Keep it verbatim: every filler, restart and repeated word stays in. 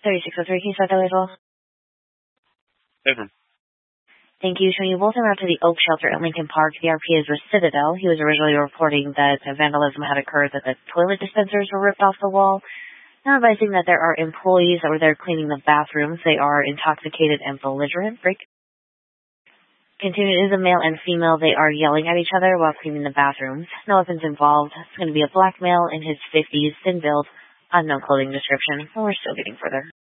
thirty-six oh three, can you start that way as well? Evan. Thank you. Showing you both en route to the Oak Shelter at Lincoln Park. The R P is with Citadel. He was originally reporting that vandalism had occurred, that the toilet dispensers were ripped off the wall. Now advising that there are employees that were there cleaning the bathrooms. They are intoxicated and belligerent. Break. Continuing, it is a male and female. They are yelling at each other while cleaning the bathrooms. No weapons involved. It's going to be a black male in his fifties, thin build, unknown clothing description. And we're still getting further.